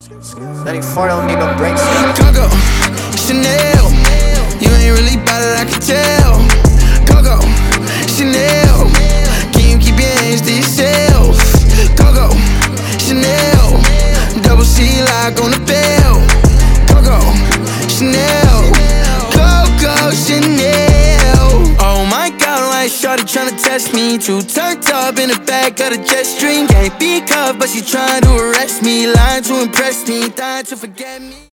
Letting 4 don't need no brakes. Coco, Chanel, you ain't really bout it, I can tell. Coco, Chanel, can you keep your hands to yourself? Coco, Chanel, double C lock on the bell. Coco, Chanel, Coco, Chanel. Oh my God, like shorty tryna test me. Too turned up in the back of the jet stream. Can't be cuffed, but she trying to arrest me. Lying to impress me, dying to forget me.